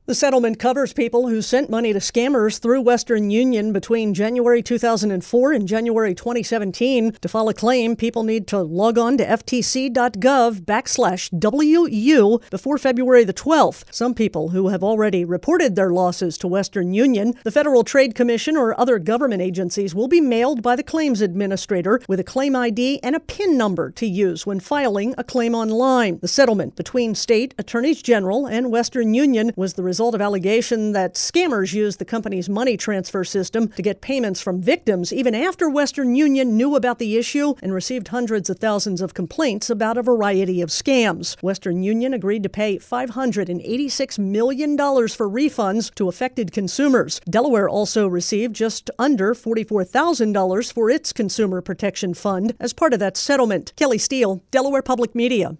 The settlement covers people who sent money to scammers through Western Union between January 2004 and January 2017. To file a claim, people need to log on to ftc.gov/WU before February the 12th. Some people who have already reported their losses to Western Union, the Federal Trade Commission or other government agencies will be mailed by the claims administrator with a claim ID and a PIN number to use when filing a claim online. The settlement between state attorneys general and Western Union was the result of allegation that scammers used the company's money transfer system to get payments from victims even after Western Union knew about the issue and received hundreds of thousands of complaints about a variety of scams. Western Union agreed to pay $586 million for refunds to affected consumers. Delaware also received just under $44,000 for its Consumer Protection Fund as part of that settlement. Kelly Steele, Delaware Public Media.